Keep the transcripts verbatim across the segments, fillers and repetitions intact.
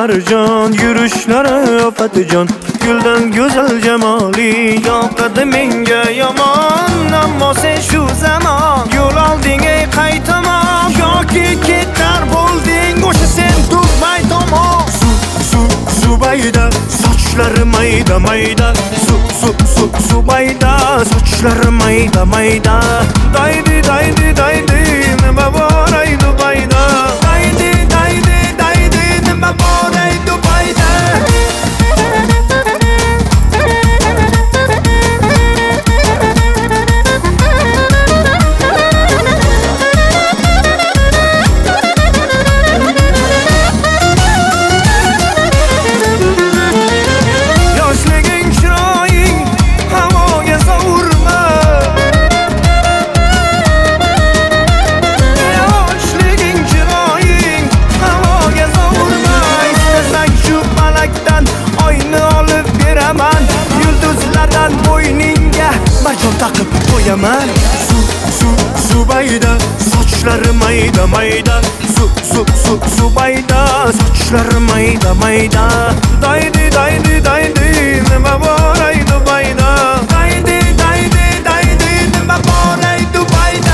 marjon, yurishlari ofatijon. Guldan go'zal jamoli yoqadi menga yomon, ammo sen shu zamon yo'l olding ey qaytamon, yoki ketar bo'lding o'sha sen Dubay tomon. Su su Zubayda sochlari mayda mayda, su su su Zubayda sochlari mayda mayda. Daydi daydi daydi nima bor ey Dubayda, daydi daydi daydi nima bor ey Dubayda. Marjon taqib qo'yaman. Su su Zubayda sochlari mayda mayda, su su su Zubayda sochlari mayda mayda. Daydi daydi daydi nima bor ey Dubayda, daydi daydi daydi nima bor ey Dubayda.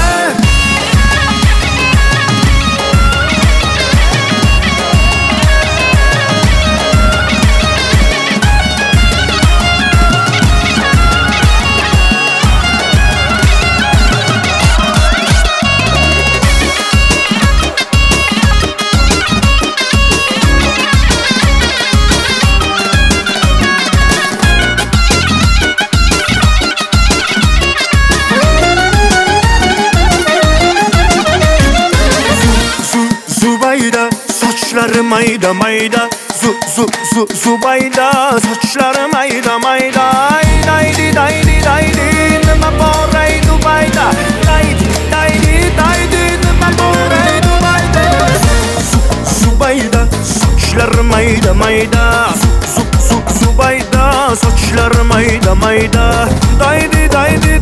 Sochlari mayda mayda, zu zu zu Zubayda sochlari mayda mayda. Daydi daydi daydi nima bor ey Dubayda, daydi daydi daydi nima bor ey Dubayda. Zu Zubayda sochlari mayda mayda, zu zu Zubayda sochlari mayda mayda. Daydi daydi